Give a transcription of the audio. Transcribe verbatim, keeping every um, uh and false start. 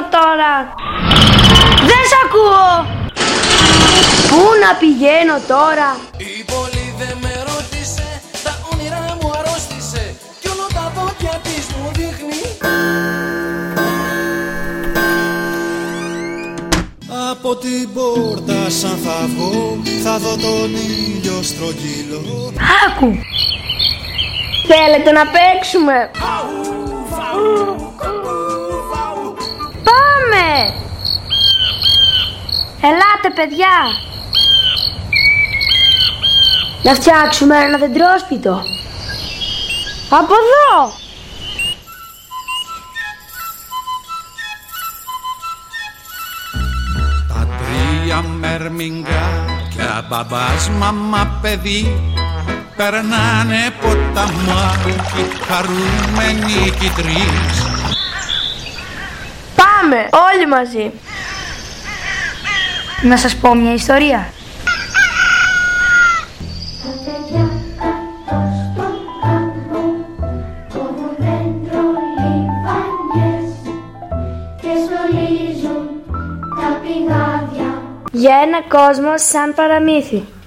τώρα? Δεν σ' ακούω. Πού να πηγαίνω τώρα? Η πόλη δεν με ρώτησε, τα όνειρά μου αρρώστησε κι όλο τα δόντια της μου δείχνει. Από την πόρτα σαν θα βγω, θα δω τον ήλιο στρογγύλο. Άκου! Θέλετε να παίξουμε? Πάμε! Ελάτε παιδιά! Να φτιάξουμε ένα δεντρόσπιτο. Από εδώ! Τα τρία μερμηγκάκια, μπαμπάς, μαμά, παιδί, περνάνε ποταμάκι, χαρούμενοι κι τρεις. Πάμε όλοι μαζί. Να σας πω μια ιστορία. Για ένα κόσμο σαν παραμύθι.